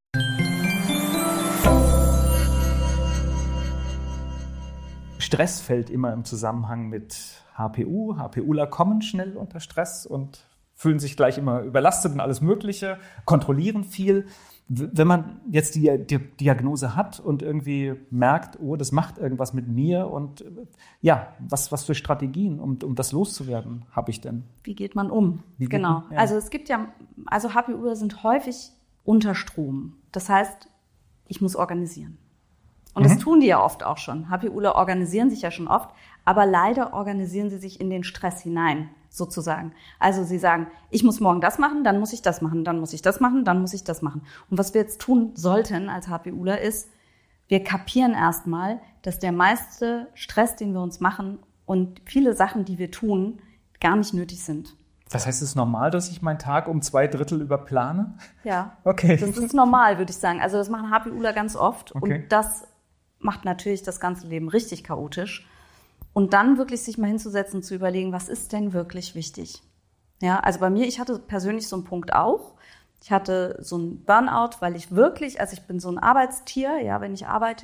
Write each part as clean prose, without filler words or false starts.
Stress fällt immer im Zusammenhang mit HPU. HPUler kommen schnell unter Stress und fühlen sich gleich immer überlastet und alles Mögliche, kontrollieren viel. Wenn man jetzt die Diagnose hat und irgendwie merkt, oh, das macht irgendwas mit mir und ja, was für Strategien, um das loszuwerden, habe ich denn? Wie geht man um? Genau. Ja. Also HPUler sind häufig unter Strom. Das heißt, ich muss organisieren. Und das tun die ja oft auch schon. HPUler organisieren sich ja schon oft, aber leider organisieren sie sich in den Stress hinein, sozusagen. Also sie sagen, ich muss morgen das machen, dann muss ich das machen, dann muss ich das machen, dann muss ich das machen. Und was wir jetzt tun sollten als HPUler ist, wir kapieren erstmal, dass der meiste Stress, den wir uns machen und viele Sachen, die wir tun, gar nicht nötig sind. Das heißt, es ist normal, dass ich meinen Tag um 2/3 überplane? Ja, okay. Das ist normal, würde ich sagen. Also das machen HPUler ganz oft okay. Und das macht natürlich das ganze Leben richtig chaotisch. Und dann wirklich sich mal hinzusetzen und zu überlegen, was ist denn wirklich wichtig? Ja, also bei mir, ich hatte persönlich so einen Punkt auch. Ich hatte so einen Burnout, weil ich wirklich, also ich bin so ein Arbeitstier, ja, wenn ich arbeite,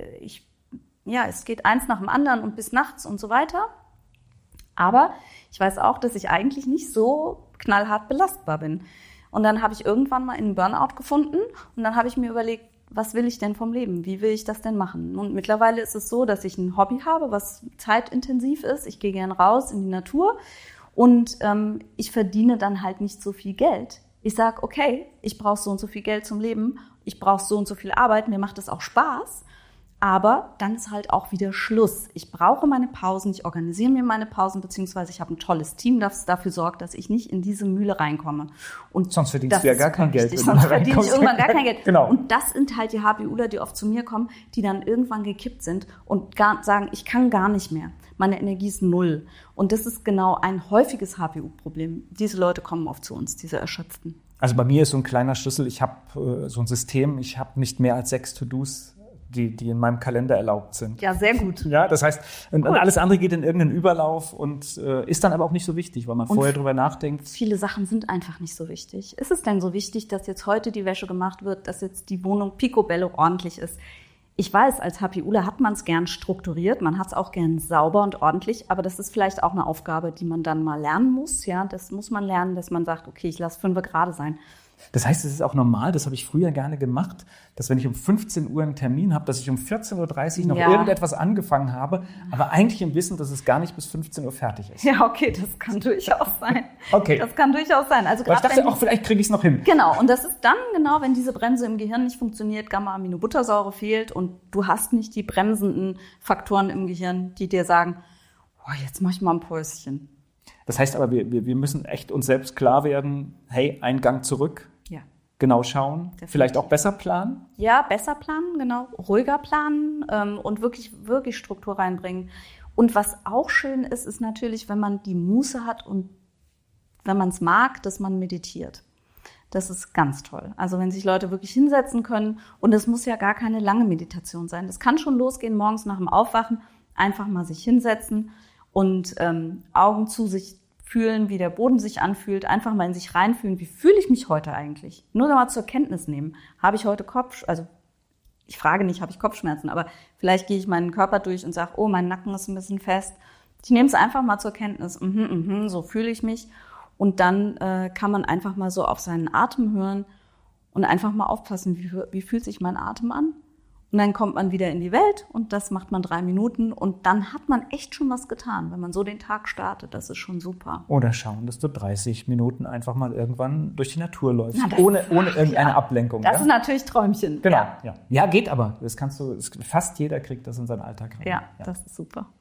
es geht eins nach dem anderen und bis nachts und so weiter. Aber ich weiß auch, dass ich eigentlich nicht so knallhart belastbar bin. Und dann habe ich irgendwann mal einen Burnout gefunden und dann habe ich mir überlegt, was will ich denn vom Leben? Wie will ich das denn machen? Und mittlerweile ist es so, dass ich ein Hobby habe, was zeitintensiv ist. Ich gehe gern raus in die Natur und ich verdiene dann halt nicht so viel Geld. Ich sage, okay, ich brauche so und so viel Geld zum Leben, ich brauche so und so viel Arbeit, mir macht das auch Spaß. Aber dann ist halt auch wieder Schluss. Ich brauche meine Pausen, ich organisiere mir meine Pausen, beziehungsweise ich habe ein tolles Team, das dafür sorgt, dass ich nicht in diese Mühle reinkomme. Und sonst verdienst du ja gar kein Geld. Sonst verdiene ich irgendwann gar kein Geld. Genau. Und das sind halt die HPUler, die oft zu mir kommen, die dann irgendwann gekippt sind und sagen, ich kann gar nicht mehr. Meine Energie ist 0. Und das ist genau ein häufiges HPU-Problem. Diese Leute kommen oft zu uns, diese Erschöpften. Also bei mir ist so ein kleiner Schlüssel, ich habe so ein System, ich habe nicht mehr als 6 To-Dos, die in meinem Kalender erlaubt sind. Ja, sehr gut. Ja, das heißt, und alles andere geht in irgendeinen Überlauf und ist dann aber auch nicht so wichtig, weil man vorher drüber nachdenkt. Viele Sachen sind einfach nicht so wichtig. Ist es denn so wichtig, dass jetzt heute die Wäsche gemacht wird, dass jetzt die Wohnung picobello ordentlich ist? Ich weiß, als HPUler hat man es gern strukturiert, man hat es auch gern sauber und ordentlich, aber das ist vielleicht auch eine Aufgabe, die man dann mal lernen muss. Ja, das muss man lernen, dass man sagt, okay, ich lasse 5 gerade sein. Das heißt, es ist auch normal, das habe ich früher gerne gemacht, dass wenn ich um 15 Uhr einen Termin habe, dass ich um 14.30 Uhr noch irgendetwas angefangen habe, aber eigentlich im Wissen, dass es gar nicht bis 15 Uhr fertig ist. Ja, okay, das kann durchaus sein. Okay. Das kann durchaus sein. Also ich dachte auch, vielleicht kriege ich es noch hin. Genau, und das ist dann genau, wenn diese Bremse im Gehirn nicht funktioniert, Gamma-Aminobuttersäure fehlt und du hast nicht die bremsenden Faktoren im Gehirn, die dir sagen, oh, jetzt mach ich mal ein Päuschen. Das heißt aber, wir müssen echt uns selbst klar werden, hey, einen Gang zurück, ja. Genau schauen, definitiv. Vielleicht auch besser planen? Ja, besser planen, genau, ruhiger planen und wirklich Struktur reinbringen. Und was auch schön ist, ist natürlich, wenn man die Muße hat und wenn man es mag, dass man meditiert. Das ist ganz toll. Also wenn sich Leute wirklich hinsetzen können und es muss ja gar keine lange Meditation sein. Das kann schon losgehen, morgens nach dem Aufwachen, einfach mal sich hinsetzen und Augen zu sich fühlen, wie der Boden sich anfühlt, einfach mal in sich reinfühlen, wie fühle ich mich heute eigentlich? Nur mal zur Kenntnis nehmen. Habe ich heute ich frage nicht, habe ich Kopfschmerzen, aber vielleicht gehe ich meinen Körper durch und sage, oh, mein Nacken ist ein bisschen fest. Ich nehme es einfach mal zur Kenntnis, so fühle ich mich. Und dann kann man einfach mal so auf seinen Atem hören und einfach mal aufpassen, wie fühlt sich mein Atem an? Und dann kommt man wieder in die Welt und das macht man 3 Minuten und dann hat man echt schon was getan, wenn man so den Tag startet. Das ist schon super. Oder schauen, dass du 30 Minuten einfach mal irgendwann durch die Natur läufst, ohne irgendeine Ablenkung. Das ist natürlich Träumchen. Genau. Ja, geht aber. Fast jeder kriegt das in seinen Alltag rein. Ja, das ist super.